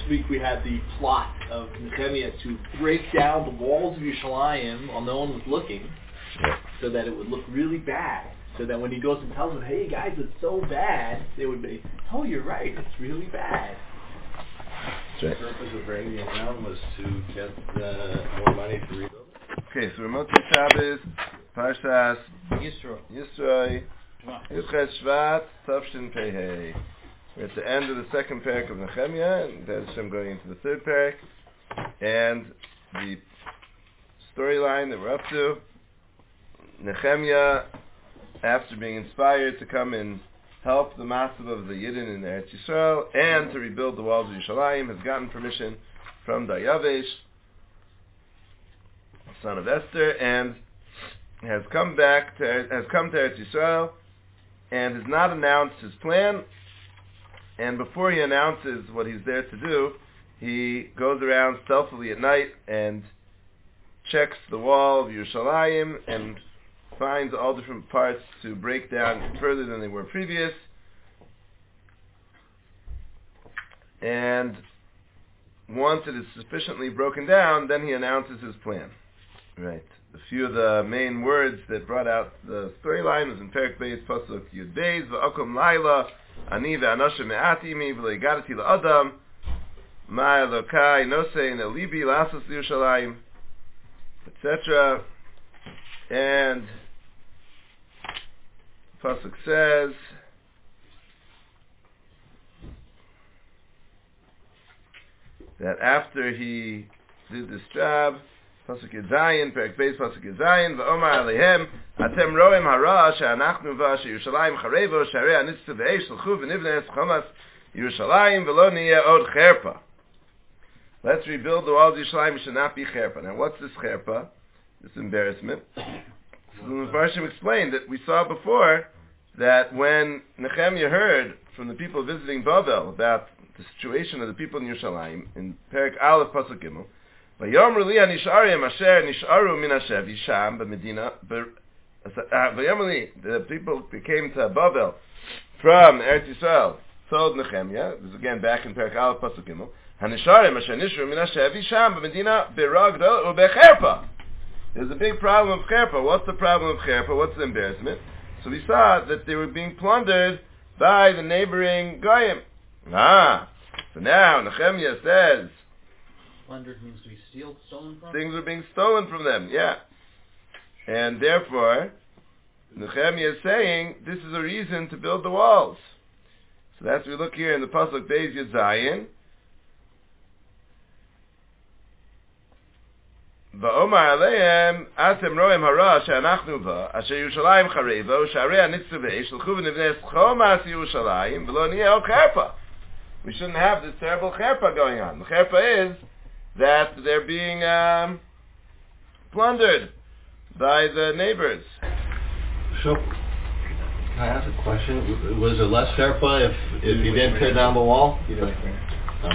last week we had the plot of Nehemiah to break down the walls of Yerushalayim while no one was looking, so that it would look really bad. So that when he goes and tells them, hey guys, it's so bad, they would be, oh, you're right, it's really bad. Right. The purpose of breaking it down was to get more money to rebuild it. Okay, so we're Motzei Shabbos, Parshas Yisroi, Yuchet Shvat, Tavshin Pei. We're at the end of the second parak of Nehemiah, and that's Hashem going into the third parak. And the storyline that we're up to, Nehemiah, after being inspired to come and help the massive of the Yidden in Eretz Yisrael and to rebuild the walls of Yerushalayim, has gotten permission from Daryavesh, son of Esther, and has come to Eretz Yisrael and has not announced his plan. And before he announces what he's there to do, he goes around stealthily at night and checks the wall of Yerushalayim and finds all different parts to break down further than they were previous. And once it is sufficiently broken down, then he announces his plan. Right. A few of the main words that brought out the storyline was in Perek Beis Pasuk Yud Beis V'akum Laila Ani ve'anasha me'ati mi v'leigadati la'adam ma Elokai nosein elibi la'asas Yerushalayim, etc. And Pasuk says that after he did this job, Pasuk Yedzayin, Perek Beis Pasuk Yedzayin, V'omar Alehem, Atem roem hara she'anachnu va she'Yerushalayim charevo she'arei anitztu ve'esh l'chu v'nivnes chomas Yerushalayim v'lo niyeh od cherpa. Let's rebuild the walls of Yerushalayim, it should not be cherpa. Now what's this cherpa? This embarrassment. So the Mepharshim explained that we saw before that when Nehemiah heard from the people visiting Bavel about the situation of the people in Yerushalayim, in Perek Aleph Pasuk Gimel, Vayomru li hanisharim asher nisharu min hashevi sham b'medina. Vayomru li, the people who came to Bavel from Eretz Yisrael told Nehemiah, this is again back in Perek Aleph Pasuk Gimel, hanisharim asher nisharu min hashevi sham b'medina b'ragdo u'becherpa. There's a big problem of cherpa. What's the problem of cherpa? What's the embarrassment? So we saw that they were being plundered by the neighboring goyim. So now Nehemiah says, Plundered means to be stolen from? Things are being stolen from them, yeah. And therefore, Nehemiah is saying, this is a reason to build the walls. So that's what we look here in the Pasuk Beis Yud Zayin. Va'omar aleim, atem roem hara she'anachnu va, asher Yerushalayim charevo, she'arei anitztu ve'esh, l'chu v'nivnes chomas Yerushalayim, v'lo niyeh od cherpa. We shouldn't have this terrible cherpa going on. The cherpa is that they're being plundered by the neighbors. So, can I ask a question? Was there less cherpa if you didn't tear down the wall? You know, Oh.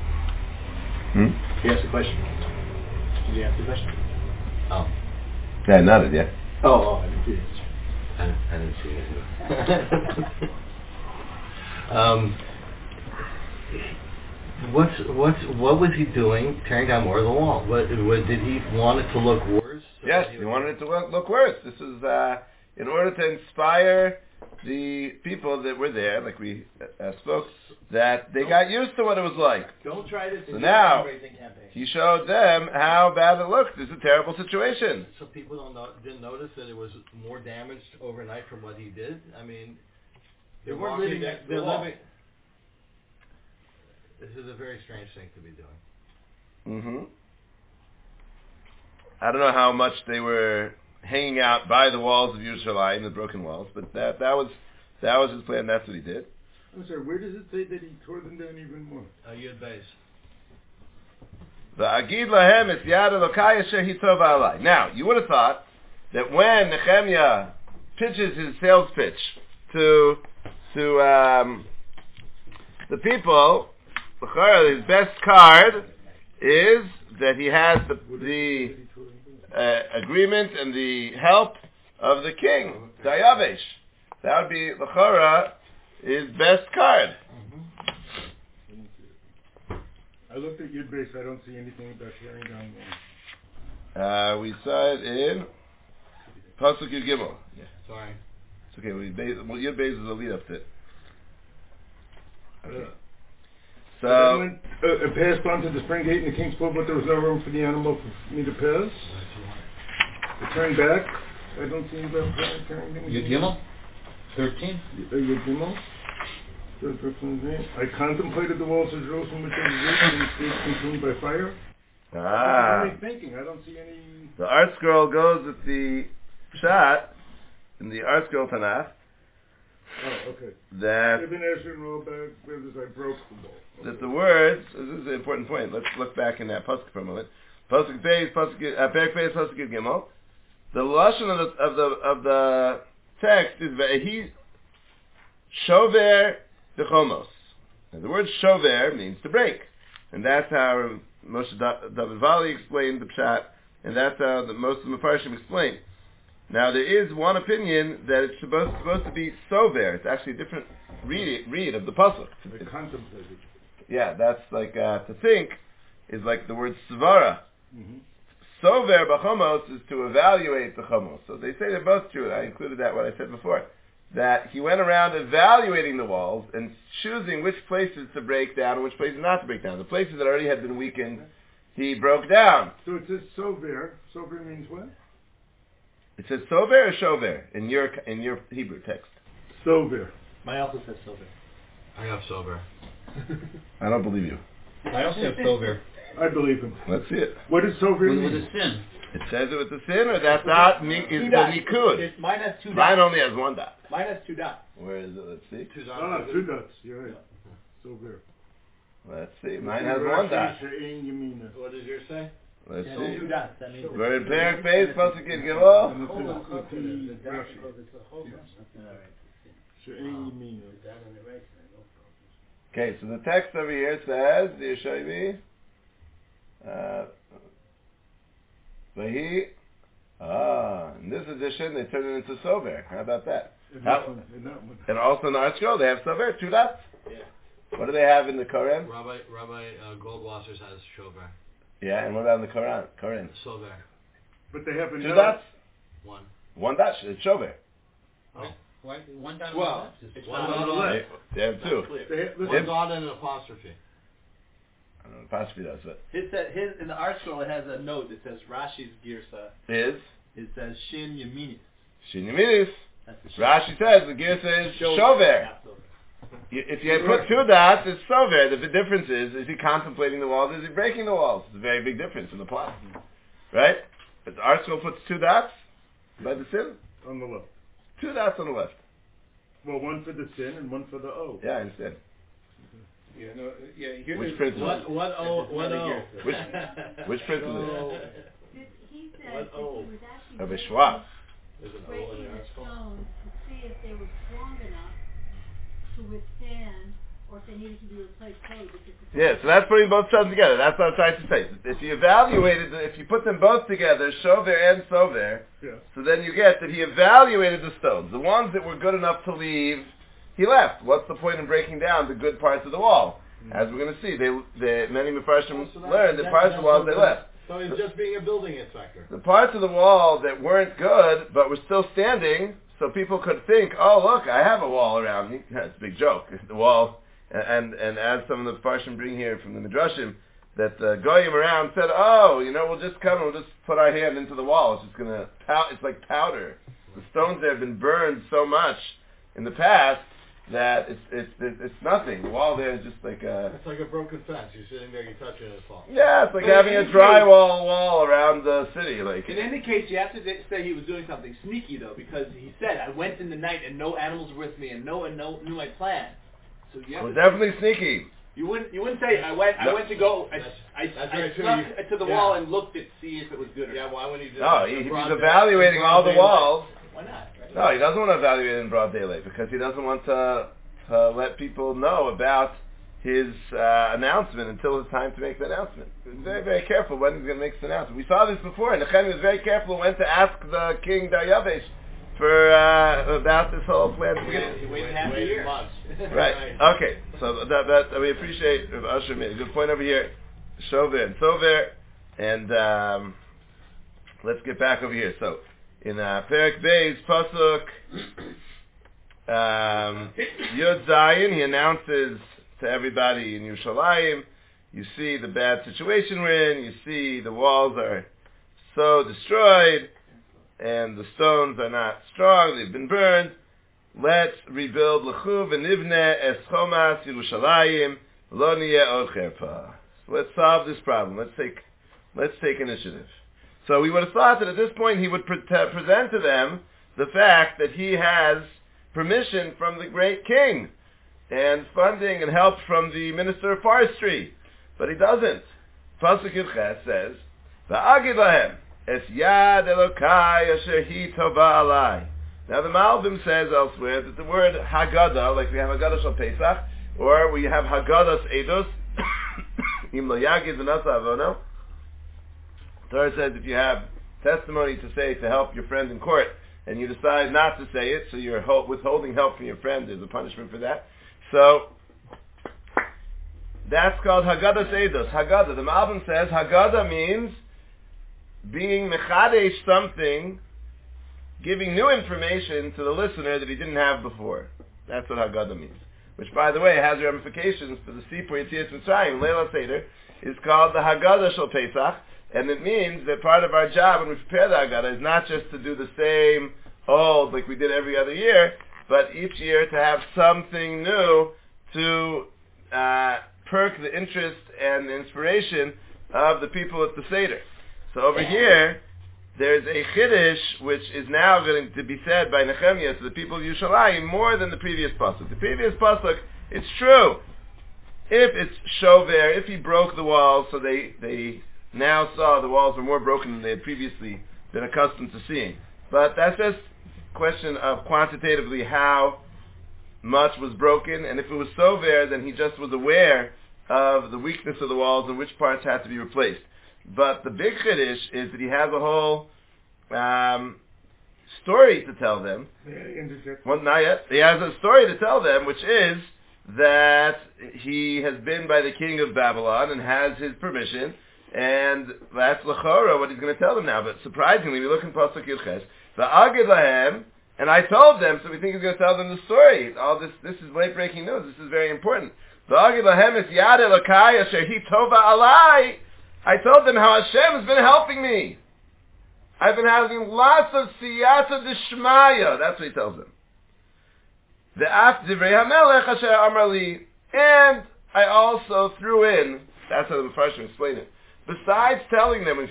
he asked a question. Did you ask the question? Oh. Yeah, I nodded, yeah. Oh, I didn't see it. I didn't see it. What was he doing tearing down more of the wall? Did he want it to look worse? Yes, he wanted it to look worse. This was in order to inspire the people that were there, like we spoke, that they got used to what it was like. Don't try this. So now, he showed them how bad it looked. This is a terrible situation. So people didn't notice that it was more damaged overnight from what he did? I mean, they weren't living next to the wall. This is a very strange thing to be doing. Mm-hmm. I don't know how much they were hanging out by the walls of Yerushalayim, the broken walls, but that was his plan. That's what he did. I'm sorry, where does it say that he tore them down even more? Yud Beis. V'agid lahem es yad Elokai asher hitov alai. Now, you would have thought that when Nehemiah pitches his sales pitch to the people, his best card is that he has the agreement and the help of the king, Daryavesh. That would be L'chora his best card. I looked at Yud Beis. I don't see anything about tearing down walls. We saw it in Pasuk Yud Gimel. Yeah. Sorry. It's okay. Yud Beis is a lead up to it. Okay. So it passed on to the spring gate in the king's pool, but there was no room for the animal for me to pass. It turned back. I don't see about turning. Yud Gimel? 13? Yud Gimel. I contemplated the walls of Jerusalem which are rich and streets consumed by fire. What am I thinking? I don't see any... The art scroll goes with the shot in the art scroll Tanakh. Oh, okay. That Ibn Ezra and Rollback, I broke the wall. Okay. That the words, this is an important point. Let's look back in that pasuk for a moment. Pasuk Beis, Pasuk Yud Gimel. The lashon of the text is Ve'ehi Shover B'chomos. And the word Shover means to break, and that's how Moshe David Vali explained the pshat, and that's how most of the Mefarshim explain. Now there is one opinion that it's supposed to be Sover. It's actually a different read of the pasuk. I contemplated. Yeah, that's like to think is like the word Svara. Mm-hmm. Sover b'chomos is to evaluate the chomos. So they say they're both true. I included that what I said before. That he went around evaluating the walls and choosing which places to break down and which places not to break down. The places that already had been weakened, he broke down. So it says Sover. Sover means what? It says Sover or Shover in your Hebrew text? Sover. My also says Sover. I have sober. I don't believe you. I also have sober. I believe him. Let's see it. What does Sover mean? With a sin. It says it with the sin, or that's not is the nikud. Mine has 2 dots. Mine only has 1 dot. Mine has 2 dots. Where is it? Let's see. 2 dots. Ah, 2 dots. You're right. Sover. Let's see. Mine has 1 dot. What does yours say? Let's Yeah, see. 2 dots. That means We're in Perek Beis, Pasuk Yud Gimel. Okay, so the text over here says, the Yeshayvi, Vahi, in this edition they turn it into Sover. How about that? And also in the art scroll they have Sover, 2 dots. Yeah. What do they have in the Koran? Rabbi Goldwasser has Shover. Yeah, and what about in the Koran? Sover. But they have 2 dots? 1. 1 dot, it's Shover. Oh. Why, 1 dot? Well, It's one on the left. They have 2. One dot and an apostrophe. I don't know, apostrophe does it. His in the art scroll it has a note that says Rashi's Girsa. Is? It says Shin Yaminis. Shin Yaminis. That's the Shin. Rashi says the Girsa is Shover. If you put 2 dots, it's Sover. The difference is he contemplating the walls, is he breaking the walls? It's a very big difference in the plot. Right? But the art scroll puts 2 dots by the sin. on the left. 2 dots on the left. Well, 1 for the sin and 1 for the O. Yeah, I understand. Yeah, no, yeah. Here Which is print is it? One O. Which print is it? He said that he was actually Rabbi Schwab. breaking the stones to see if they were strong enough to withstand, or if they needed to be replaced totally. Yeah, so that's putting both stones together. That's what I'm trying to say. If you evaluated, if you put them both together, Shover and Sover, so then you get that he evaluated the stones. The ones that were good enough to leave, he left. What's the point in breaking down the good parts of the wall? As we're going to see, many Mefarshim learned that parts of the walls they left. So he's just being a building inspector. The parts of the wall that weren't good, but were still standing, so people could think, oh look, I have a wall around me. It's a big joke. The wall, and as some of the Mefarshim bring here from the Midrashim, that the Goyim around said, oh, we'll just come and we'll just put our hand into the wall. It's just going to, it's like powder. The stones there have been burned so much in the past that it's nothing. The wall there is just like a... It's like a broken fence. You're sitting there, you're touching it, it's falling. Yeah, it's like having a drywall wall around the city. Like in any case, you have to say he was doing something sneaky, though, because he said, I went in the night and no animals were with me and no one knew my plan. So you have it was definitely sneaky. You wouldn't say, I went to go, I snuck to the wall and looked to see if it was good or not. Yeah, why would he do No, that? he's evaluating all the walls. Why not? Right? No, he doesn't want to evaluate it in broad daylight because he doesn't want to let people know about his announcement until it's time to make the announcement. He was very, very careful when he's going to make the announcement. We saw this before, and Nehemiah was very careful when to ask the king Daryavesh for about this whole plan. He waited half a year. Right. Okay. So that we appreciate Usher made a good point over here. Shover and Sover, and let's get back over here. So, in Perek Beis, Pasuk Yud Zayin, he announces to everybody in Yerushalayim, you see the bad situation we're in, you see the walls are so destroyed, and the stones are not strong, they've been burned. Let's rebuild L'chu v'nivne es chomas Yerushalayim lo niyeh od cherpa. So let's solve this problem. Let's take initiative. So we would have thought that at this point he would present to them the fact that he has permission from the great king and funding and help from the Minister of Forestry. But he doesn't. Pasuk Yud Ches says, V'agid lahem es yad Elokai asher hi tova alai. Now the Malbim says elsewhere that the word Haggadah, like we have Haggadah Shal Pesach, or we have Haggadah's Eidos, Im lo yagid v'nasa avono. Torah says if you have testimony to say to help your friend in court, and you decide not to say it, so you're withholding help from your friend, there's a punishment for that. So, that's called Haggadah Eidos. Haggadah. The Malbim says Haggadah means being mechadesh something, giving new information to the listener that he didn't have before. That's what Haggadah means. Which, by the way, has ramifications for the Sipur Yetzias Mitzrayim. Leila Seder is called the Haggadah Shel Pesach, and it means that part of our job when we prepare the Haggadah is not just to do the same old like we did every other year, but each year to have something new to perk the interest and the inspiration of the people at the Seder. So over here, there's a Chiddush which is now going to be said by Nehemiah to the people of Yerushalayim more than the previous pasuk. The previous pasuk, it's true. If it's Shover, if he broke the walls, so they now saw the walls were more broken than they had previously been accustomed to seeing. But that's just a question of quantitatively how much was broken, and if it was Sover, then he just was aware of the weakness of the walls and which parts had to be replaced. But the big Chiddush is that he has a whole story to tell them. Well, not yet. He has a story to tell them, which is that he has been by the king of Babylon and has his permission, and that's l'chora what he's going to tell them now. But surprisingly, we look in Pasuk Yud Ches, V'agid lahem, and I told them, so we think he's going to tell them the story. All this is late breaking news. This is very important. V'agid lahem es yad Elokai asher hi tova alai. I told them how Hashem has been helping me. I've been having lots of siyata d'shmaya. That's what he tells them. Ve'af divrei hamelech asher amar li. And I also threw in, that's how the Mepharshim explain it, besides telling them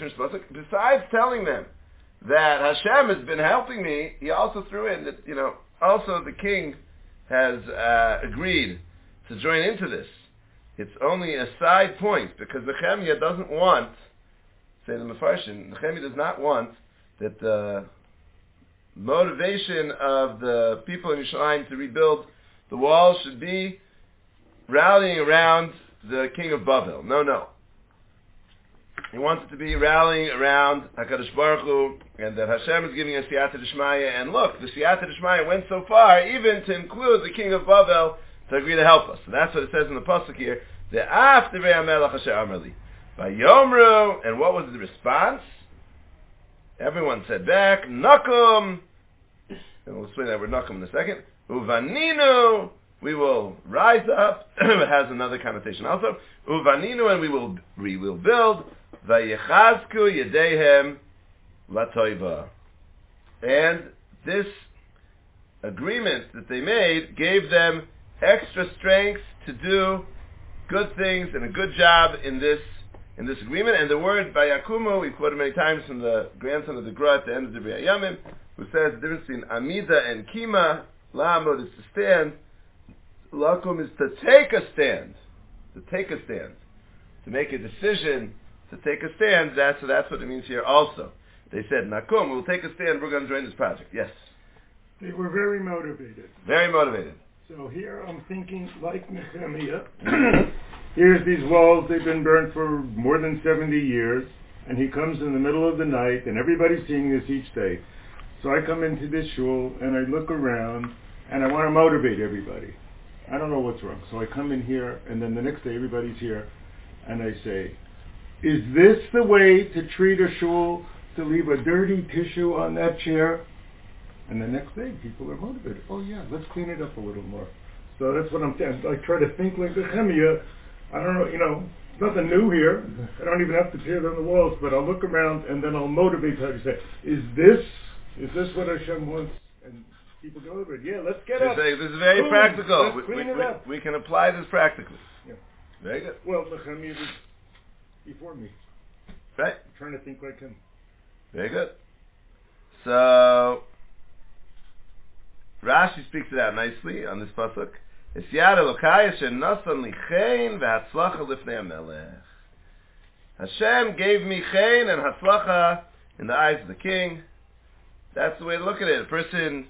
that Hashem has been helping me, he also threw in that, also the king has agreed to join into this. It's only a side point, because Nehemiah doesn't want, say the Mepharshim, Nehemiah does not want that the motivation of the people in Yerushalayim to rebuild the walls should be rallying around the king of Bavel. No. He wants it to be rallying around HaKadosh Baruch Hu, and that Hashem is giving us Siyata D'Shmaya, and look, the Siyata D'Shmaya went so far, even to include the king of Bavel, to agree to help us. So that's what it says in the pasuk here. Ve'af divrei hamelech asher amar li. Vayomru, and what was the response? Everyone said back, Nakum, and we'll explain that word Nakum in a second. Uvaninu, we will rise up. It has another connotation also. Uvaninu, and we will build. Vayechazku yedehem latoiva. And this agreement that they made gave them extra strength to do good things and a good job in this agreement. And the word Vayakumu, we quoted many times from the grandson of the Gra at the end of the Devrei Yamim, who says the difference between Amida and Kima. La'amod is to stand. Lakum is to take a stand. To make a decision, to take a stand. That's what it means here also. They said, Nakum, we'll take a stand, we're going to join this project. Yes? They were very motivated. Very motivated. So here I'm thinking, like Nehemiah, here's these walls, they've been burned for more than 70 years, and he comes in the middle of the night, and everybody's seeing this each day. So I come into this shul, and I look around, and I want to motivate everybody. I don't know what's wrong. So I come in here, and then the next day everybody's here, and I say, is this the way to treat a shul, to leave a dirty tissue on that chair? And the next day, people are motivated. Oh yeah, let's clean it up a little more. So that's what I'm saying. I try to think like Nehemiah. I don't know, it's nothing new here. I don't even have to tear down the walls, but I'll look around and then I'll motivate her to say, is this what Hashem wants? And people go over it. Yeah, let's get up. This is very practical. Let's clean it up. We can apply this practically. Yeah. Very good. Well, Nehemiah was before me. Right. I'm trying to think like him. Very good. So Rashi speaks it out nicely on this pasuk. Es yad Elokai asher nasan li chen ve'hatzlacha lifnei hamelech. Hashem gave me chen and hatzlacha in the eyes of the king. That's the way to look at it. A person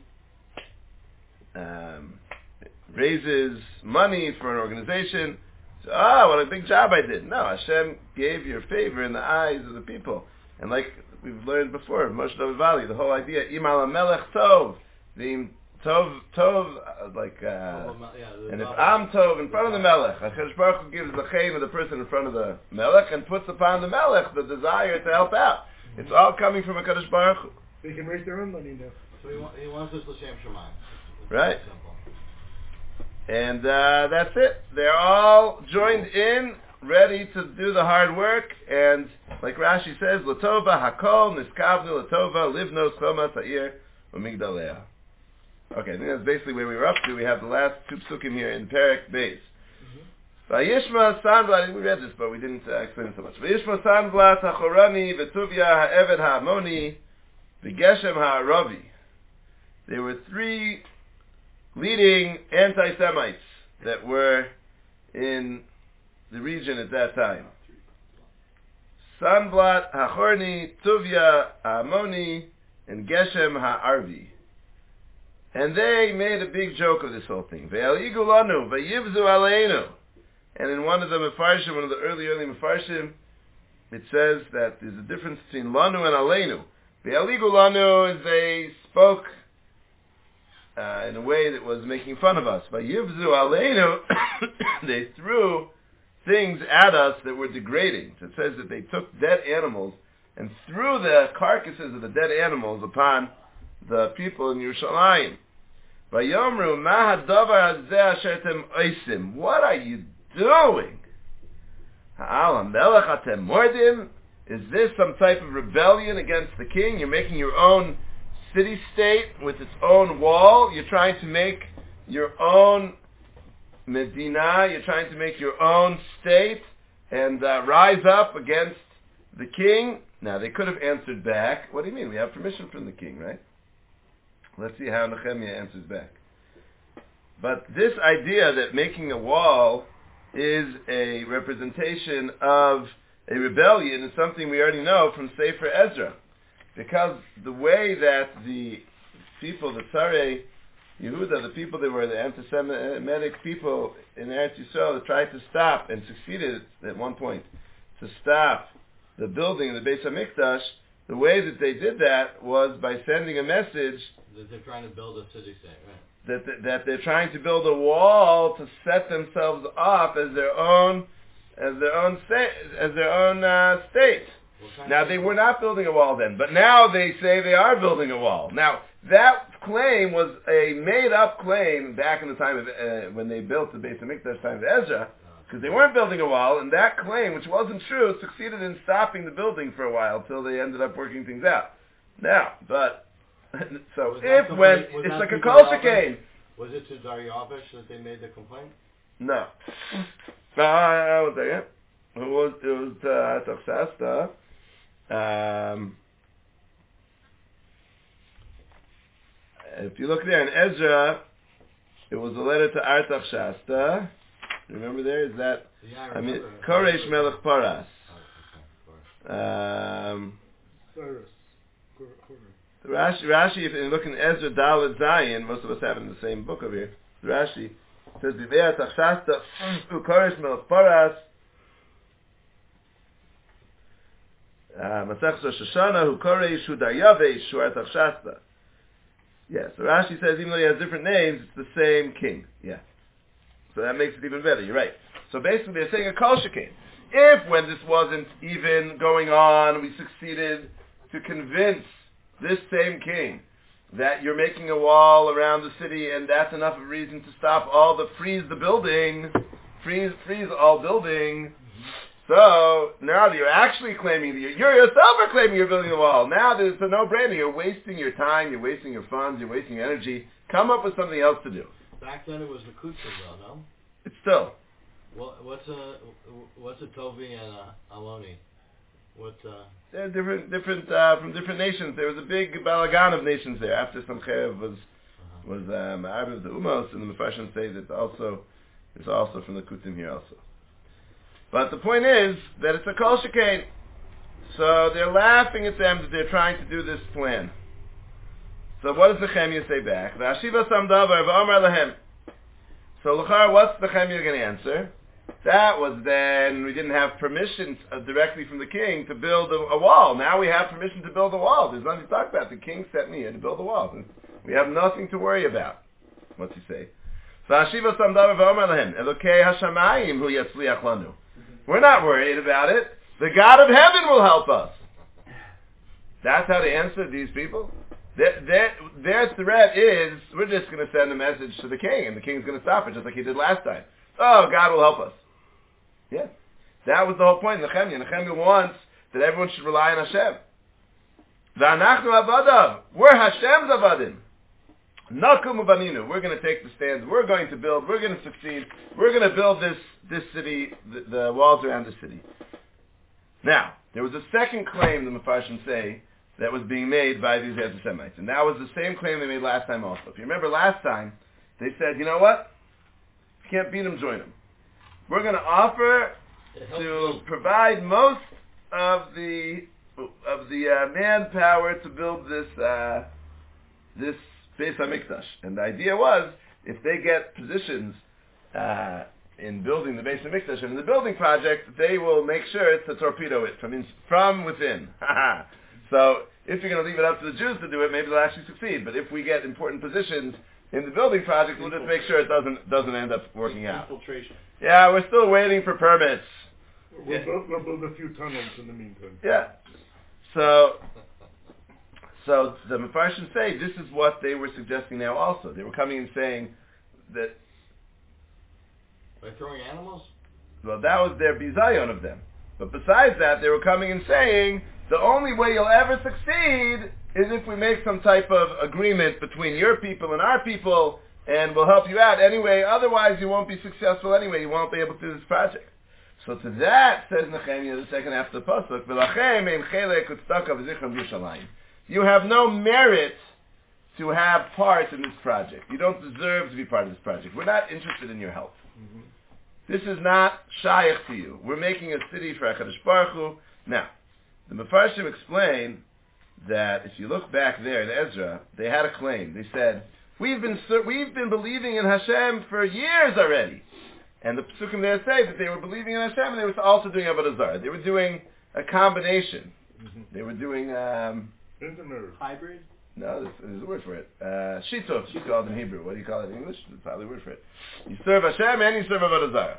raises money for an organization. So, what a big job I did. No, Hashem gave your favor in the eyes of the people. And like we've learned before, Moshe David Valley, the whole idea, Imal HaMelech Tov, the Tov, and if I'm Tov in front of the Melech, HaKadosh Baruch Hu gives the chayim of the person in front of the Melech and puts upon the Melech the desire to help out. It's all coming from HaKadosh Baruch Hu. They can raise their own money now. So he wants us L'Shem Shemayim. Right. And that's it. They're all joined in, ready to do the hard work, and like Rashi says, Latova Hakol Niskavnu Latova Livnos Chomas Ha'ir Umigdalea. Okay, I think that's basically where we were up to. We have the last two psukim here in Perek Beis. Vayishma Sanblat, we read this, but we didn't explain it so much. Vayishma Sanblat HaChorani V'Tuvia HaEved HaAmoni V'Geshem HaAravi. There were three leading anti-Semites that were in the region at that time. Sanblat HaChorni, Tuvia HaAmoni, and Geshem HaArvi. And they made a big joke of this whole thing. Ve'aligu lanu, ve'yivzu aleinu. And in one of the Mefarshim, one of the early Mefarshim, it says that there's a difference between lanu and aleinu. Ve'aligu lanu is they spoke in a way that was making fun of us. Ve'yivzu aleinu, they threw things at us that were degrading. So it says that they took dead animals and threw the carcasses of the dead animals upon the people in Yerushalayim. Vayomru ma hadavar hazeh asher atem oisim. What are you doing? Ha'al hamelech atem mordim. Is this some type of rebellion against the king? You're making your own city-state with its own wall. You're trying to make your own medina. You're trying to make your own state and rise up against the king. Now, they could have answered back, what do you mean? We have permission from the king, right? Let's see how Nehemiah answers back. But this idea that making a wall is a representation of a rebellion is something we already know from Sefer Ezra. Because the way that the people, the Tzarei Yehuda, the people that were the anti-Semitic people in Eretz Yisrael that tried to stop and succeeded at one point to stop the building of the Beis HaMikdash, the way that they did that was by sending a message that they're trying to build a city-state, right? That they're trying to build a wall to set themselves up as their own state. Now they were not building a wall then, but now they say they are building a wall. Now that claim was a made-up claim back in the time of when they built the Beis HaMikdash, time of Ezra, because they weren't building a wall, and that claim, which wasn't true, succeeded in stopping the building for a while till they ended up working things out. Now, but so it's like a kol shekain. Was it to Daryavish that they made the complaint? No. I was there. It was Artaxasta. If you look there in Ezra, it was a letter to Artaxasta. Remember there? Is that? Yeah, I mean, Koresh Melech Paras. Cyrus. Rashi, if you look in Ezra Dalet Zayin, most of us have it in the same book over here. Rashi says, "V'vei Artaxasta Koresh Melech Paras." Masech Rosh Hashanah hu Koresh hu Daryavish hu Artaxasta. Yeah, so Rashi says even though he has different names, it's the same king. Yeah. So that makes it even better. You're right. So basically they're saying a kol shekain. if when this wasn't even going on, we succeeded to convince this same king that you're making a wall around the city and that's enough of a reason to stop all the, freeze all building. So now that you're actually claiming, you yourself are claiming you're building a wall. Now there's a no-brainer. You're wasting your time, you're wasting your funds, you're wasting your energy. Come up with something else to do. Back then it was the Kutzim though, no? It's still. What's a Tovi and a Aloni? They're different from different nations. There was a big balagan of nations there. After Samchev was Arab of the Umos, and the Mepharshim say that it's also from the Kutim here also. But the point is that it's a kol shekain. So they're laughing at them that they're trying to do this plan. So what does the Nehemiah say back? V'ashiva sam davar v'amar lahem. So l'char, what's the Nehemiah going to answer? That was then we didn't have permission directly from the king to build a wall. Now we have permission to build a wall. There's nothing to talk about. The king sent me here to build a wall. We have nothing to worry about. What's he say? V'ashiva sam davar v'amar lahem. Elokei hashamayim hu yatzliach lanu. We're not worried about it. The God of heaven will help us. That's how to answer these people. Their threat is, we're just going to send a message to the king, and the king's going to stop it, just like he did last time. Oh, God will help us. Yeah. That was the whole point of Nehemiah. Nehemiah wants that everyone should rely on Hashem. V'anachnu avadav. We're Hashem's avadim. Nakum ubaninu. We're going to take the stands. We're going to build. We're going to succeed. We're going to build this city, the walls around the city. Now, there was a second claim the Mepharshim say that was being made by these anti-Semites. And that was the same claim they made last time also. If you remember last time, they said, you know what? If you can't beat them, join them. We're going to offer to provide most of the manpower to build this Beis HaMikdash. And the idea was, if they get positions in building the Beis HaMikdash and in the building project, they will make sure to torpedo it from within. So if you're going to leave it up to the Jews to do it, maybe they'll actually succeed. But if we get important positions in the building project, we'll just make sure it doesn't end up working out. Infiltration. Yeah, we're still waiting for permits. We'll build a few tunnels in the meantime. Yeah. So the Mepharshim say this is what they were suggesting now also. They were coming and saying that... By throwing animals? Well, that was their bizayon of them. But besides that, they were coming and saying, the only way you'll ever succeed is if we make some type of agreement between your people and our people, and we'll help you out anyway. Otherwise, you won't be successful anyway. You won't be able to do this project. So to that, says Nehemiah, the second half of the pasuk, V'lachem ein chelek u'tzedakah v'zichron Yerushalayim. You have no merit to have part in this project. You don't deserve to be part of this project. We're not interested in your help. Mm-hmm. This is not shaykh to you. We're making a city for HaKadosh Baruch Hu. Now, the Mepharshim explain that if you look back there in Ezra, they had a claim. They said, we've been believing in Hashem for years already. And the Pesukim there say that they were believing in Hashem and they were also doing Avodah Zarah. They were doing a combination. Mm-hmm. They were doing... hybrid? No, there's a word for it. Shitov, it's called in Hebrew. What do you call it in English? There's probably a word for it. You serve Hashem and you serve Avodah Zarah.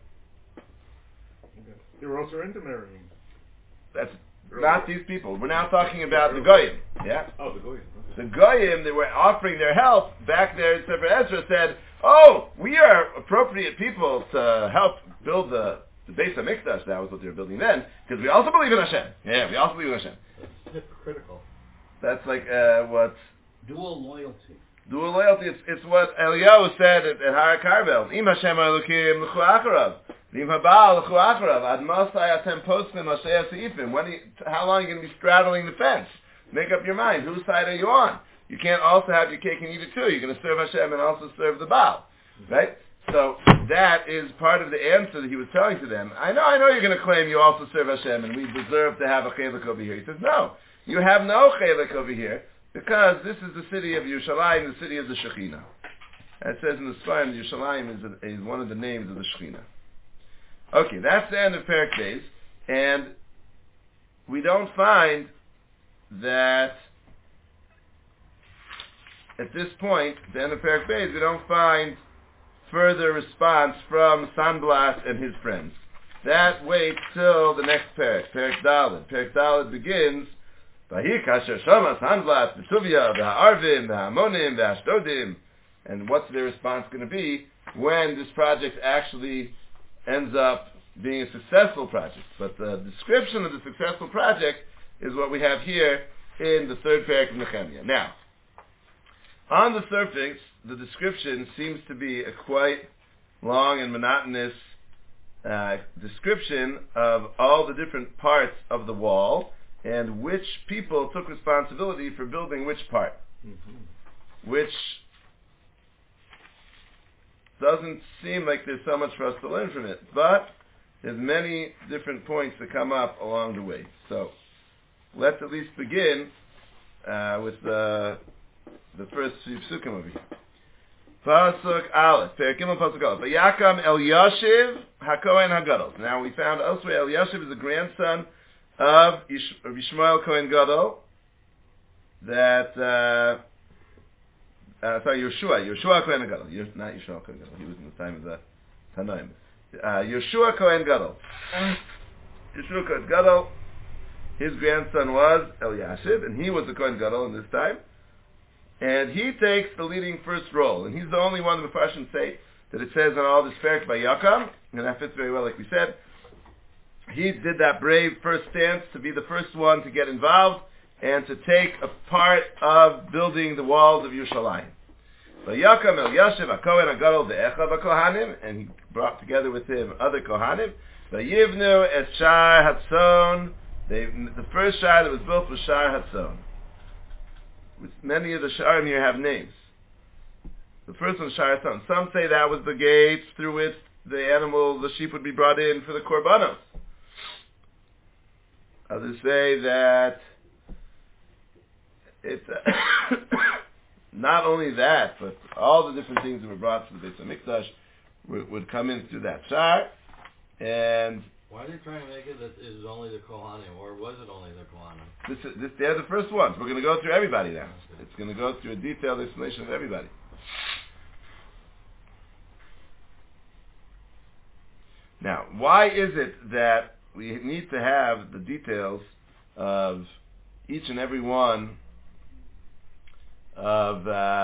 They were also intermarrying. That's not these people. We're now talking about the Goyim. Yeah? Oh, the Goyim. Okay. The Goyim, they were offering their help. Back there in Sefer Ezra said, oh, we are appropriate people to help build the Beis HaMikdash. That was what they were building then. Because we also believe in Hashem. Yeah, we also believe in Hashem. That's hypocritical. That's like what? Dual loyalty. Dual loyalty. It's what Eliyahu said at Har HaKarmel. Im Hashem Elokim l'chu acharav. V'im haba'al l'chu acharav. Ad masai atem postim asher seifim. How long are you going to be straddling the fence? Make up your mind. Whose side are you on? You can't also have your cake and eat it too. You're going to serve Hashem and also serve the Baal. Right? So that is part of the answer that he was telling to them. I know you're going to claim you also serve Hashem and we deserve to have a chelik over here. He says, no. You have no chelik over here because this is the city of Yerushalayim, the city of the Shekhinah. It says in the Sfarim, Yerushalayim is one of the names of the Shekhinah. Okay, that's the end of Perek Beis, and we don't find that at this point, the end of Perek Beis, we don't find further response from Sanballat and his friends. that waits till the next parak, Parak Daled. Parak Daled begins, Vayhi kasher shamas handlat, Betuvia, V'ha'arvim, V'ha'amonim, V'ha'ashdodim. And what's their response going to be when this project actually ends up being a successful project? But the description of the successful project is what we have here in the third parak of Nehemiah. Now, on the surface, the description seems to be a quite long and monotonous description of all the different parts of the wall and which people took responsibility for building which part. Which doesn't seem like there's so much for us to learn from it, but there's many different points that come up along the way. So let's at least begin with the first few psukim over here. Pasuk Aleph, Perek Gimel Pasuk Aleph. Vayakam Eliashiv HaKohen HaGadol. Now we found elsewhere Eliashiv is the grandson of Yishmael Kohen Gadol. That Yeshua Kohen Gadol. Not Yeshua Kohen Gadol. He was in the time of the Tanoim. Yeshua Kohen Gadol. Yeshua Kohen Gadol. His grandson was Eliashiv, and he was the Kohen Gadol in this time. And he takes the leading first role. And he's the only one, the Mepharshim say, that it says on all this parak by Yakam, and that fits very well, like we said. He did that brave first stance to be the first one to get involved and to take a part of building the walls of Yerushalayim. Vayakam Eliashiv HaKohen HaGadol Ve'echav HaKohanim, and he brought together with him other Kohanim. Vayivnu Es Shar Hatzon. The first shar that was built was Shar Hatzon. With many of the sharim here have names. The first one, Shar Hatzon. Some say that was the gates through which the sheep would be brought in for the korbanos. Others say that it's not only that, but all the different things that were brought to the Beis HaMikdash would come in through that shar. And why are they trying to make it that it is only the Kohanim, or was it only the Kohanim? They're the first ones. We're going to go through everybody now. It's going to go through a detailed explanation of everybody. Now, why is it that we need to have the details of each and every one of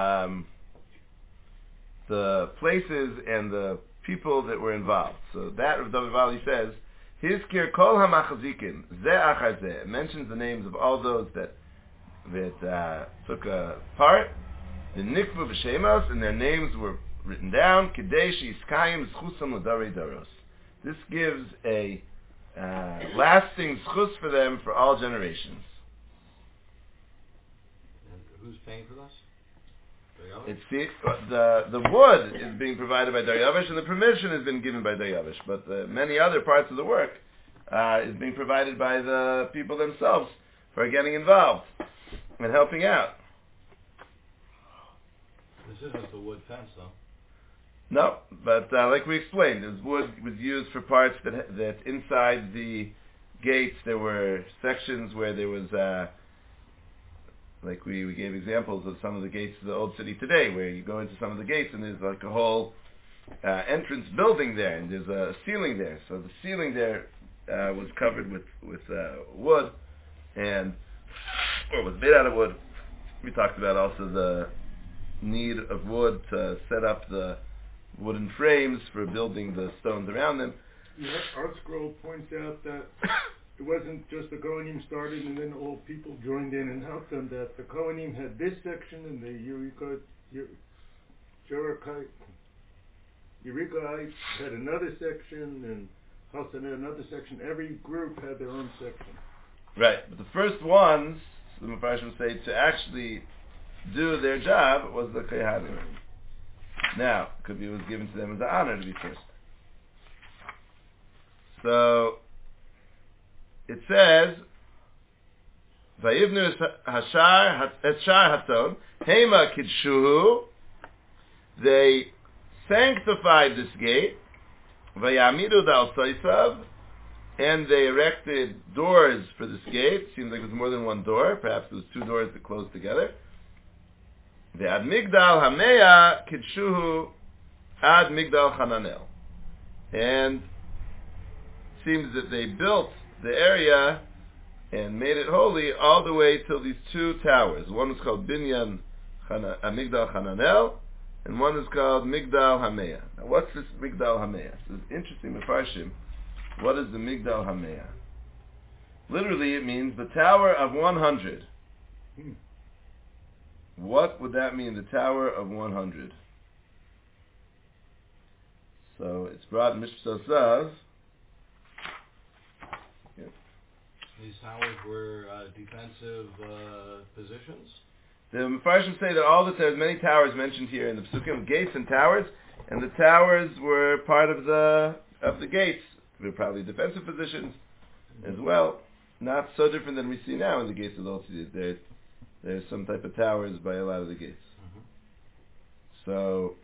the places and the people that were involved? So that Rav David Vali says, Hizkir kol hamachazikim ze achar ze. It mentions the names of all those that took a part. The nikvu v'shemos, and their names were written down. Kidei she'iskayim zchusam l'darei daros. This gives a lasting zchus for them for all generations. And who's paying for this? It's the wood is being provided by Daryavish, and the permission has been given by Daryavish. But many other parts of the work is being provided by the people themselves for getting involved and helping out. This isn't the wood fence, though. No, but like we explained, this wood was used for parts that inside the gates there were sections where there was. Like we gave examples of some of the gates of the old city today, where you go into some of the gates and there's like a whole entrance building there, and there's a ceiling there. So the ceiling there was covered with wood, or was made out of wood. We talked about also the need of wood to set up the wooden frames for building the stones around them. Yeah, Art Scroll points out that it wasn't just the Kohanim started and then all people joined in and helped them, that the Kohanim had this section and the Yerikaites had another section and Hassan had another section. Every group had their own section. Right, but the first ones, the Mepharshim say, to actually do their job was the Kohanim. Now, it was given to them as an honor to be first. So it says, Vayivnu es Shar Hatzon, Hema Kidshuhu, they sanctified this gate, Vayamidu Dal Soisav, and they erected doors for this gate. Seems like it was more than one door, perhaps it was two doors that closed together. The Ad Migdal Hameya Kidshuhu Ad Migdal Hananel. And seems that they built the area and made it holy all the way till these two towers. One was called Binyan Migdal Hananel, and one is called Migdal Hameah. Now, what's this Migdal Hameah? So it's interesting, Mefarshim. What is the Migdal Hameah? Literally, it means the Tower of 100. What would that mean, the Tower of 100? So it's brought in Mishpah Zav. These towers were defensive positions? The Mepharshim say that there's many towers mentioned here in the Pesukim, gates and towers, and the towers were part of the gates. They're probably defensive positions as well. Not so different than we see now in the gates of the Old City. There's some type of towers by a lot of the gates. So,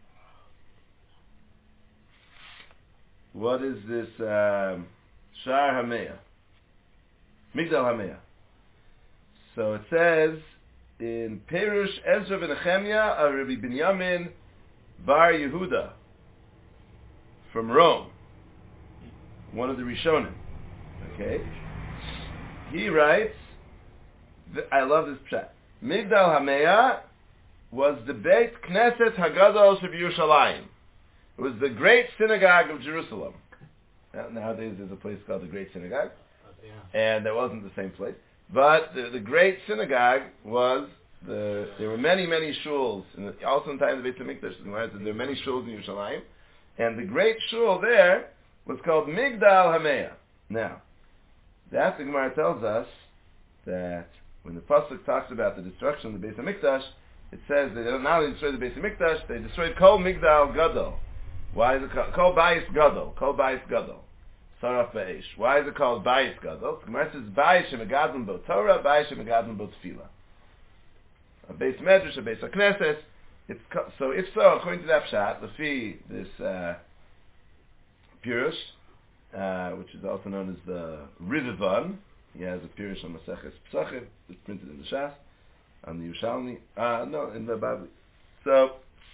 what is this Shar Hameah? Migdal Hameah. So it says in Perush Ezra ben Nehemiah of Rabbi Binyamin Bar Yehuda from Rome, one of the Rishonim. Okay, he writes, I love this pshat. Migdal Hameah was the Beit Knesset Hagadol of Yerushalayim. It was the great synagogue of Jerusalem. Nowadays there's a place called the Great Synagogue. And that wasn't the same place. But the great synagogue was, there were many shuls, also in the time of the Beit HaMikdash, there were many shuls in Yerushalayim, and the great shul there was called Migdal Hameah. Now, the Gemara tells us that when the Pasuk talks about the destruction of the Beit HaMikdash, it says they not only destroyed the Beit HaMikdash, they destroyed Kol Migdal Gadol. Why is it called Kol Bayis Gadol? Kol Bayis Gadol. Saraf Ba'esh. Why is it called Bayis Gadol? The Gemara says Bayis Shemegadlim Bo Torah, Bayis Shemegadlim Bo Tefillah. A Beis Medrash, a Beis HaKnesses. So if so, according to that pshat, Lefi, this Pirush, which is also known as the Rivivan, he has a Pirush on Maseches Pesachim, it's printed in the Shas, on the Yerushalmi, in the Bible. So,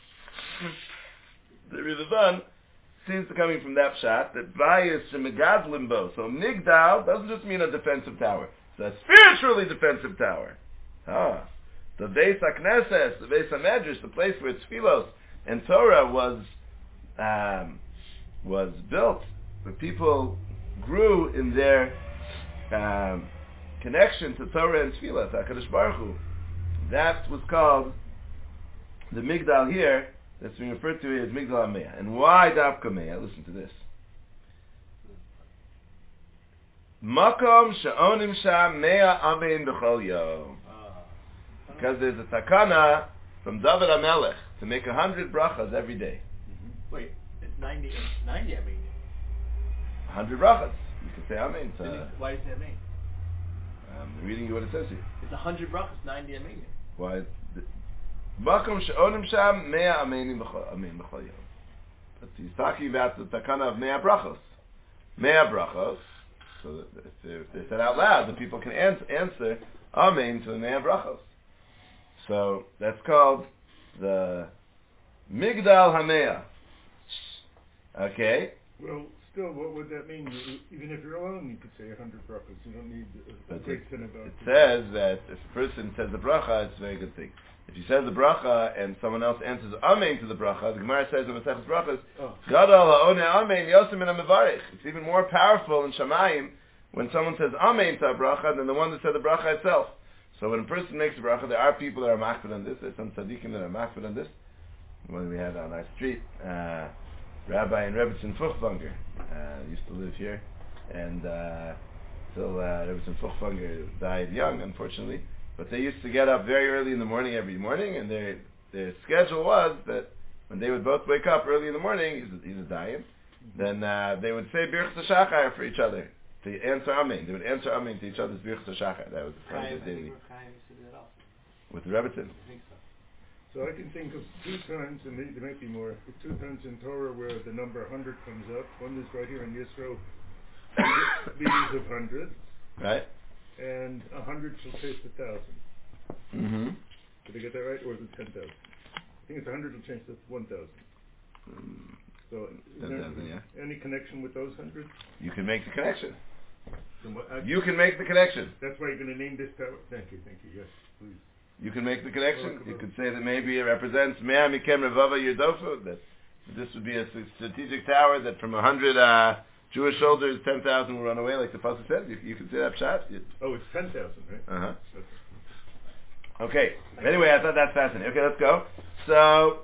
the Rivivan seems to coming from that pshat, that Bayis Shemegadlim Bo. So Migdal doesn't just mean a defensive tower. It's a spiritually defensive tower. The Beis HaKnesses, the Beis HaMedrash, the place where Tfilos and Torah was built, where people grew in their connection to Torah and Tfilos, HaKadosh Baruch Hu. That was called the Migdal here, that's being referred to here as Migdal Hameah. And why Dafka Meah? Listen to this. Makom she'onim sham mea amein b'chol yom. Because there's a takana from David HaMelech to make 100 brachas every day. Wait, it's 90 amein. 100 brachas. You can say amein. Why is it amein? I'm reading you what it says here. It's 100 brachas, 90 amein. Why? Makom she'onim sham mea amein b'chol yom. But he's talking about the takana of mea brachos. Mea brachos. So if they said out loud, the people can answer amein to the mea brachos. So that's called the Migdal Hameah. Okay? Well, still, what would that mean? Even if you're alone, you could say 100 brachas. You don't need a great synagogue. It says that if a person says the bracha, it's a very good thing. If you say the bracha and someone else answers amen to the bracha, the Gemara says in Maseches Brachas, Gadol ha'oneh amen yosim min ha'mevarich. It's even more powerful in Shamayim when someone says amen to a bracha than the one that said the bracha itself. So when a person makes a bracha, there are people that are machbid on this. There's some tzaddikim that are machbid on this. When we had on our street, Rabbi and Rebbetzin Fuchsbanger used to live here, and till Rebbetzin Fuchsbanger died young, unfortunately. But they used to get up very early in the morning every morning, and their schedule was that when they would both wake up early in the morning, he's a dayan, then they would say Birchas HaShachar for each other. To answer amen. They would answer amen to each other's Birchas HaShachar. That was the time of daily. With the Rebbetzin. So I can think of 2 times, and there might be more, 2 times in Torah where the number 100 comes up. One is right here in Yisro, leaders of 100. Right. And 100 shall chase 1,000. Mm-hmm. Did I get that right, or is it 10,000? I think it's 100 will change to 1,000. So, 10,000, yeah. Any any connection with those 100? You can make the connection. So You can make the connection. That's why you're going to name this tower? Thank you, yes, please. You can make the connection. You could say that maybe it represents Mea Mikem Revava Yerdofu, that this would be a strategic tower that from 100 Jewish soldiers, 10,000 will run away, like the Pasuk says. You can say that shot. Oh, it's 10,000, right? Uh-huh. Okay. Anyway, I thought that's fascinating. Okay, let's go. So,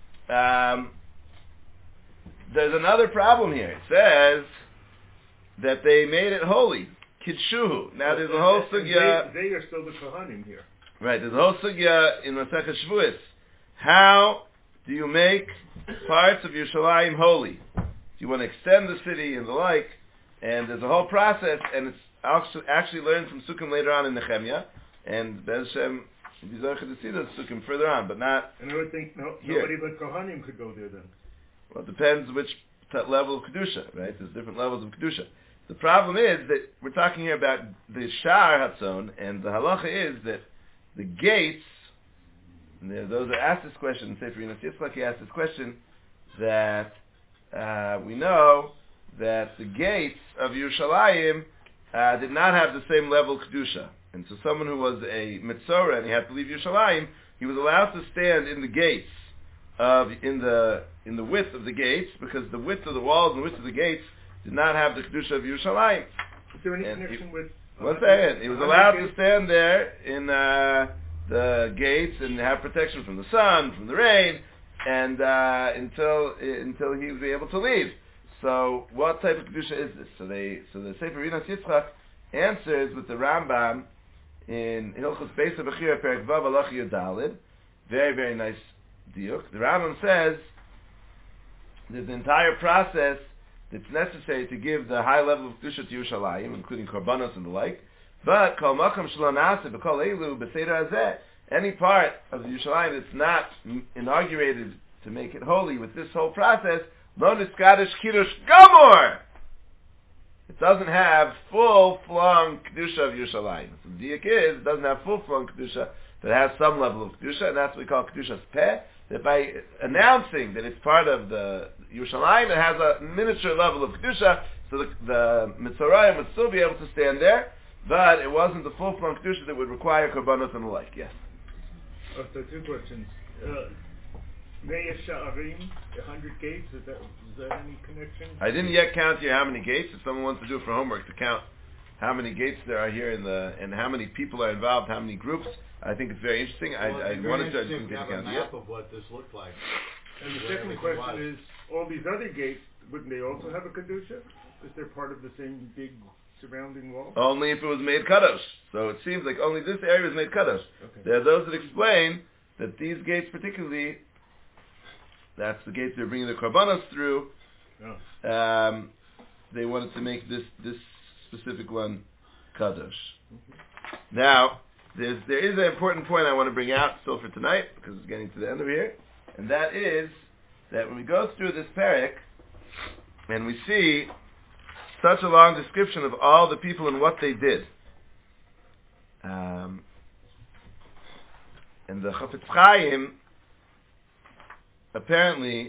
there's another problem here. It says that they made it holy. Kidshuhu. Now, there's a whole sugya. They are still the Kohanim here. Right, there's a whole sugya in Masechet Shavuos. How do you make parts of Yerushalayim holy? Do you want to extend the city and the like? And there's a whole process, and it's actually learned from Sukkim later on in Nehemiah. And Bez Hashem, you to see those Sukkim further on, but not. And I would think here. Nobody but Kohanim could go there then. Well, it depends which level of Kedusha, right? There's different levels of Kedusha. The problem is that we're talking here about the Sha'ar Hatzon, and the halacha is that the gates, those are asked this question, Sefer Yinas Yitzchak, he asked this question, that we know that the gates of Yerushalayim did not have the same level of Kedusha. And so someone who was a Metzora and he had to leave Yerushalayim, he was allowed to stand in the gates, in the width of the gates, because the width of the walls and the width of the gates did not have the Kedusha of Yerushalayim. Is there any connection with... One second. He was allowed to stand there in the gates and have protection from the sun, from the rain, and until he would be able to leave. So, what type of kedusha is this? So the Sefer Yinas Yitzchak answers with the Rambam in Hilchos Beis HaBechira Perek Vav Halacha Yudalid. Very, very nice diuk. The Rambam says there's an entire process that's necessary to give the high level of kedusha to Yerushalayim, including korbanos and the like. But kol makam shelo na'aseh b'kol elu b'seder hazeh, any part of the Yerushalayim that's not inaugurated to make it holy with this whole process, lo niskadosh kiddush gomor. It doesn't have full-flung kedusha of Yerushalayim. So the diuk is, it doesn't have full-flung kedusha, but it has some level of kedusha, and that's what we call kedushas peh. That by announcing that it's part of the Yerushalayim, it has a miniature level of kedusha, so the Mitzrayim would still be able to stand there, but it wasn't the full-blown kedusha that would require korbanos and the like. Yes. So two questions. Mea Sha'arim, 100 gates. Is that any connection? I didn't yet count here how many gates. If someone wants to do it for homework to count how many gates there are here and how many people are involved, how many groups. I think it's very interesting. I wanted to have a map of what this looked like. And the second question is, all these other gates, wouldn't they also have a kedusha? Is they're part of the same big surrounding wall? Only if it was made kadosh. So it seems like only this area was made kadosh. Okay. There are those that explain that these gates particularly, that's the gates they're bringing the korbanos through. Oh. They wanted to make this specific one kadosh. Mm-hmm. Now, there is an important point I want to bring out still for tonight, because it's getting to the end of here, and that is that when we go through this parak, and we see such a long description of all the people and what they did, and the Chafetz Chaim, apparently,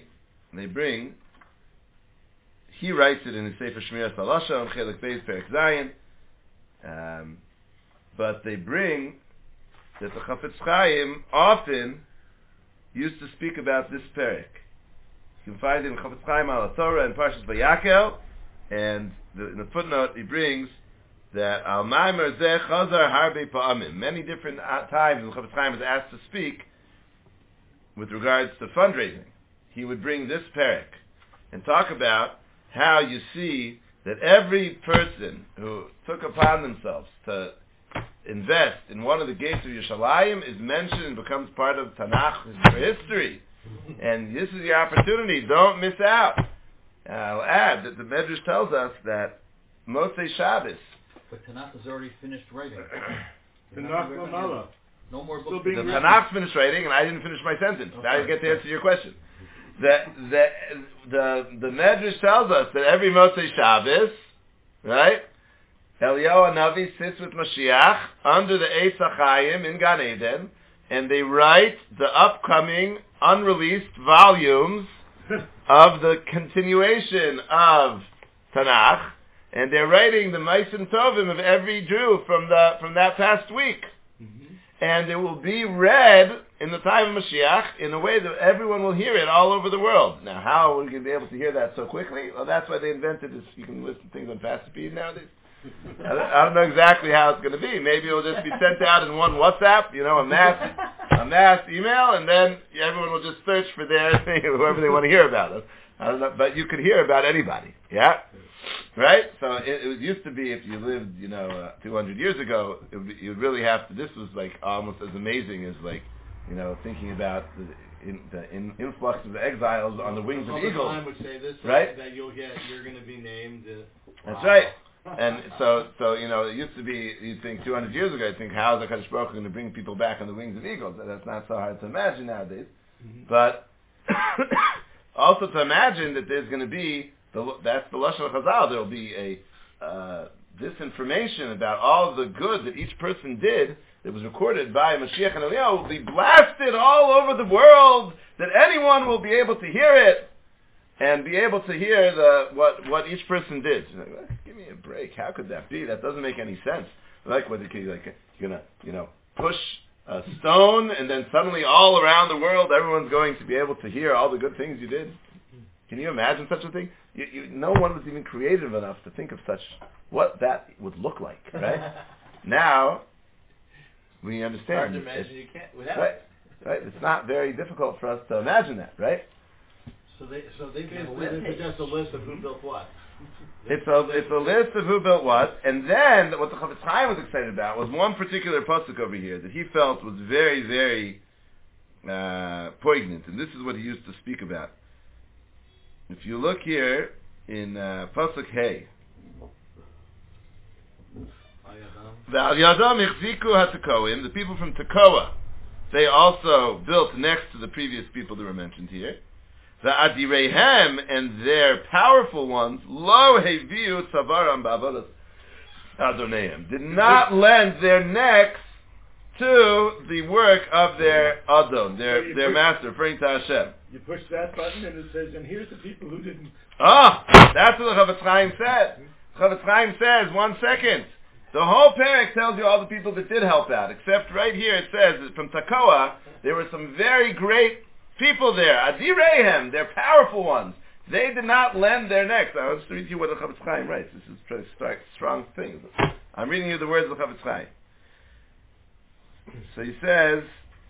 he writes it in his Sefer Shmiras Halasha on Chelik Beis Perek Zayin, but they bring that the Chafetz Chaim often used to speak about this parak. You can find it in Chafetz Chaim al Torah and Parshas Vayakel, and in the footnote he brings that al maimer zeh chazar harbe pa'amim. Many different times when Chafetz Chaim was asked to speak with regards to fundraising, he would bring this parak and talk about how you see that every person who took upon themselves to invest in one of the gates of Yerushalayim is mentioned and becomes part of Tanakh history. And this is your opportunity. Don't miss out. I'll add that the Medrash tells us that Motzei Shabbos. But Tanakh is already finished writing. Tanakh Lamala. No more books. The Tanakh's finished writing, and I didn't finish my sentence. Okay. Now I get to answer your question. The Medrash tells us that every Motzei Shabbos, right? Eliyahu Hanavi sits with Mashiach under the Eitz HaChaim in Gan Eden, and they write the upcoming unreleased volumes of the continuation of Tanakh, and they're writing the Ma'asim Tovim of every Jew from that past week. And it will be read in the time of Mashiach in a way that everyone will hear it all over the world. Now, how are we going to be able to hear that so quickly? Well, that's why they invented this. You can listen to things on fast speed nowadays. I don't know exactly how it's going to be. Maybe it will just be sent out in one WhatsApp, a mass email, and then everyone will just search for their thing, whoever they want to hear about it. I don't know, but you could hear about anybody, yeah? Right? So it used to be if you lived, 200 years ago, you'd really have to, this was like almost as amazing as thinking about the influx of the exiles on the wings of eagles. Time would say this, right? That you're going to be named. That's right. And so it used to be, you'd think 200 years ago, you'd think, how is HaKadosh Baruch Hu going to bring people back on the wings of eagles? That's not so hard to imagine nowadays. Mm-hmm. But also to imagine that there's going to be, that's the Lashon Chazal, there will be this information about all of the good that each person did that was recorded by Mashiach and Eliyahu will be blasted all over the world, that anyone will be able to hear it and be able to hear what each person did. Give me a break. How could that be? That doesn't make any sense. Like what you're gonna push a stone and then suddenly all around the world everyone's going to be able to hear all the good things you did. Can you imagine such a thing? No one was even creative enough to think of what that would look like, right? Now, we understand. Hard to imagine you can't without right, right? It's not very difficult for us to imagine that, right? So they suggest a list of who built what. It's a list of who built what, and then what the Chafetz Chaim was excited about was one particular pasuk over here that he felt was very, very poignant, and this is what he used to speak about. If you look here in pasuk Hey, the people from Tekoa, they also built next to the previous people that were mentioned here. The Adireihem and their powerful ones, Lo Heviu Tzavaram Ba'avodas Adoneim, did not lend their necks to the work of their Adon, their master, referring to Hashem. You push that button and it says, and here's the people who didn't. That's what the Chafetz Chaim said. Chafetz Chaim says, 1 second. The whole parak tells you all the people that did help out, except right here it says that from Tekoa, there were some very great people there, Adireihem, they're powerful ones. They did not lend their necks. I'll just read you what the Chafetz Chaim writes. This is pretty strong thing. I'm reading you the words of the Chafetz Chaim. So he says,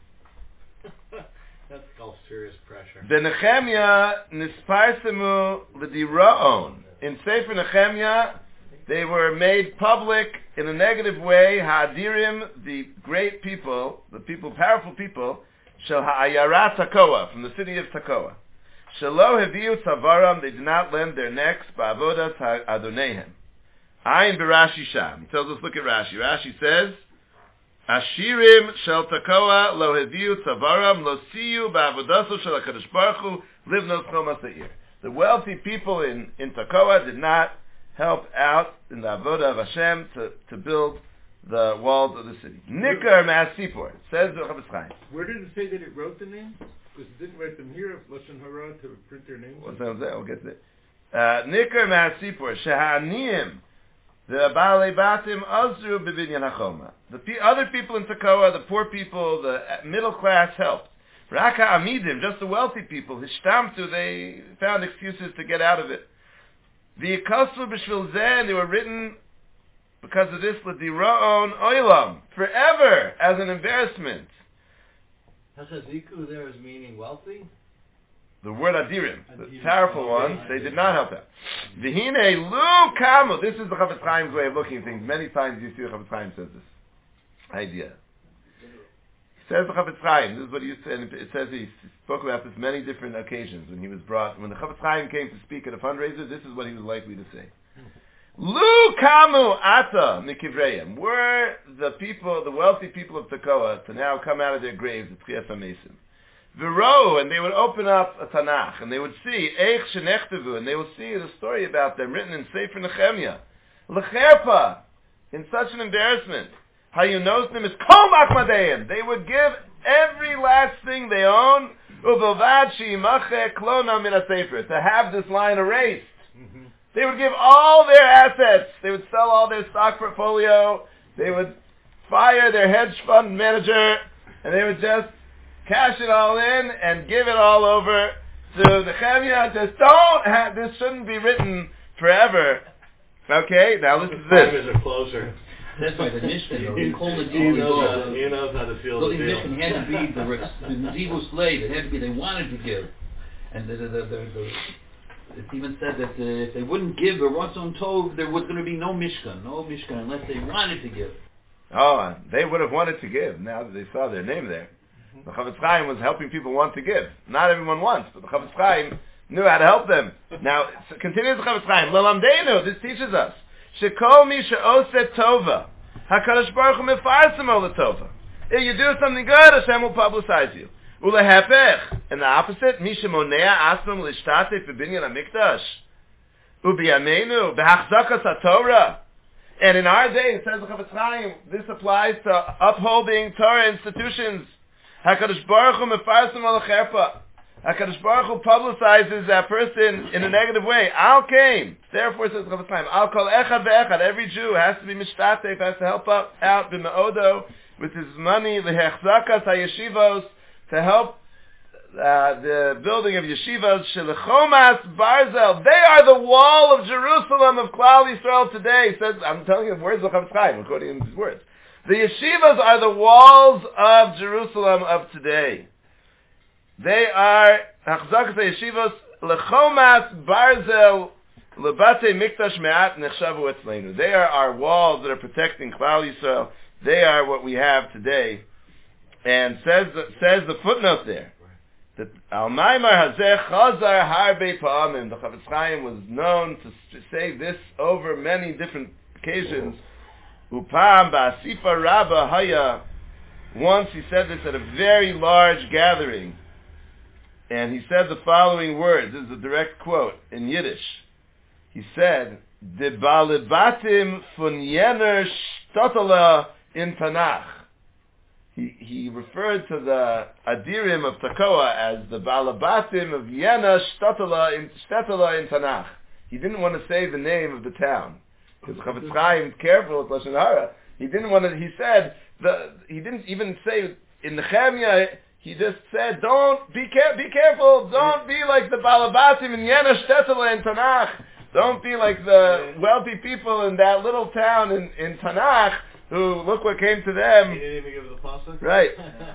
that's called serious pressure. Benechemia nisparsemu l'dira'on. In Sefer Nehemiah, they were made public in a negative way. Ha'adirim, the great people, powerful people, Shel ha'ayara Tekoa, from the city of Tekoa. Shelo heviu tzavaram, they did not lend their necks, ba'avodas ha'adoneihem. Ayin b'Rashi sham. He tells us, look at Rashi. Rashi says, Ashirim shel Tekoa lo heviu tzavaram lo siyu ba'avodaso shel HaKadosh Baruch Hu livnos chomas ha'ir. The wealthy people in Tekoa did not help out in the avodah of Hashem to build the walls of the city. Nikar Ma'asipor, says the Chafetz Chaim. Where did it say that it wrote the name? Because it didn't write them here of Lashon Hara to print their names. What's that? We'll get to it. Nikar Ma'asipor, Sheha'aniyim, the Baalei Batim Azru B'Binyan HaChoma. The other people in Tekoa, the poor people, the middle class helped. Raka Amidim, just the wealthy people, Hishtamtu, they found excuses to get out of it. The Yikoslu B'Shvil Zeh, they were written because of this, l'dira'on oilam, forever, as an embarrassment. Hachaziku there is meaning wealthy? The word adirim, the powerful ones, they did not help that. V'hine lu kamu, this is the Chafetz Chaim's way of looking at things. Many times you see the Chafetz Chaim says this idea. He says the Chafetz Chaim, this is what he used to say, and it says he spoke about this many different occasions when he was brought, when the Chafetz Chaim came to speak at a fundraiser, this is what he was likely to say. Lu kamu ata mikivreim. Were the people, the wealthy people of Tekoa, to now come out of their graves at Tchias HaMesim. V'ro, and they would open up a Tanakh, and they would see Eich Shenechtevu, and they would see the story about them written in Sefer Nehemiah. L'cherpa, in such an embarrassment. Hayunosnim is kol machmadeim. They would give every last thing they own To have this line erased. They would give all their assets. They would sell all their stock portfolio. They would fire their hedge fund manager, and they would just cash it all in and give it all over to Nehemiah. Just this shouldn't be written forever. Okay, now listen to this. Is a closer. That's why the Mishnah, He knows how to feel the the deal. Mishnah had to be the Nazivus slave. It had to be they wanted to give, and it even said that if they wouldn't give the Ratzon Tov, there was going to be no Mishkan unless they wanted to give. Oh, they would have wanted to give now that they saw their name there. The Chavetz Chaim was helping people want to give. Not everyone wants, but the Chavetz Chaim knew how to help them. Now, continues the Chavetz Chaim. L'lamdeinu, this teaches us. Shekol mi she'oset tova. HaKadosh Baruch Hu mefarsim ol tova. If you do something good, Hashem will publicize you. Ulehepech. And the opposite, mi shemonea asmam l'ishtatef b'binyan hamikdash. Ubiyameinu, b'hachzakas haTorah. And in our day, says the Chavetz Chaim, this applies to upholding Torah institutions. HaKadosh Baruch Hu mefarsim ol cherpa. HaKadosh Baruch Hu publicizes that person in a negative way. Al came. Therefore, says the Chavetz Chaim, Al kol echad ve'echad. Every Jew has to be mishtatef, has to help out b'me'odo with his money, l'hechzakas ha'yeshivos, to help the building of yeshivas. Shelechomas barzel. They are the wall of Jerusalem of Klal Yisrael today. Says, I'm telling you the words of the Chavetz Chaim, according to his words. The yeshivas are the walls of Jerusalem of today. They are Achzakas Yeshivos Lechomas Barzel Lebate Mikdash Me'at Nechshavu Etzleinu. They are our walls that are protecting Klal Yisrael. They are what we have today. And says the footnote there that Al Maimar Hazeh Chazar Harbe Pa'amim. The Chavetz Chaim was known to say this over many different occasions. Upam Ba'asifa Rabba Haya. Once he said this at a very large gathering. And he said the following words. This is a direct quote in Yiddish. He said, "De balibatim fun jener shtatala in Tanakh." He referred to the Adirim of Tekoa as the balibatim of Jena shtatala in Tanakh. He didn't want to say the name of the town because Chavetz Chaim is careful with Lashon Hara. He didn't want to. He said he didn't even say in Nehemiah. He just said, be careful, don't be like the Balabatim in Jena Shtetela in Tanakh. Don't be like the wealthy people in that little town in Tanakh who, look what came to them. He didn't even give the pasuk? Right.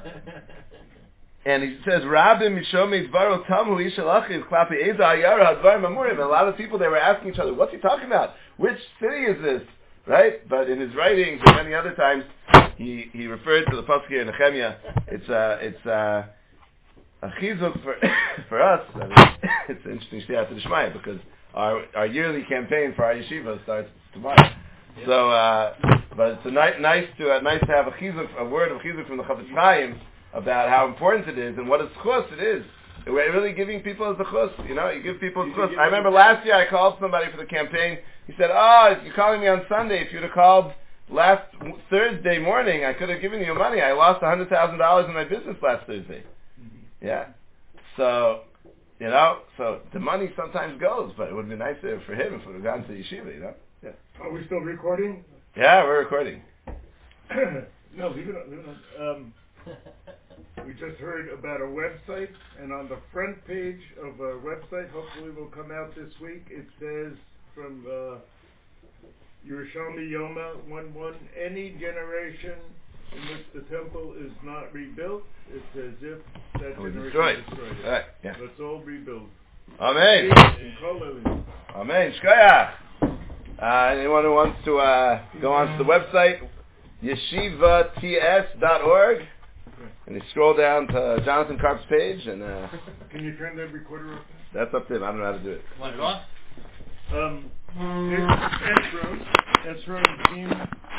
And he says, Rabbi Mishomi Dvaro Tamu Ishalachiv Klapi Eza Ayara Hadvar Mamurim. And a lot of people, they were asking each other, what's he talking about? Which city is this? Right? But in his writings and many other times, he referred to the pasuk here in Nehemiah. It's a chizuk for us. I mean, it's interesting siyata d'shmaya because our yearly campaign for our yeshiva starts tomorrow. Yeah. So, but it's nice to have a word of chizuk from the Chavetz Chaim about how important it is and what a zchus it is. We're really giving people a zchus. You give people a zchus. I remember last year I called somebody for the campaign. He said, you're calling me on Sunday. If you'd have called last Thursday morning, I could have given you money. I lost $100,000 in my business last Thursday. Mm-hmm. Yeah. So the money sometimes goes, but it would be nicer for him if it would have gone to yeshiva, Yeah. Are we still recording? Yeah, we're recording. No, leave it on. We just heard about a website, and on the front page of a website, hopefully will come out this week, it says from Yerushalmi Yoma 1:1, any generation in which the temple is not rebuilt, it's as if that generation destroyed. It. Right, yeah. Let's all rebuild. Amen. Amen. Shkoyach. Anyone who wants to go onto the website, yeshivats.org, and you scroll down to Jonathan Karp's page, and can you turn the recorder off? That's up to him. I don't know how to do it. Want it off? It's Esron team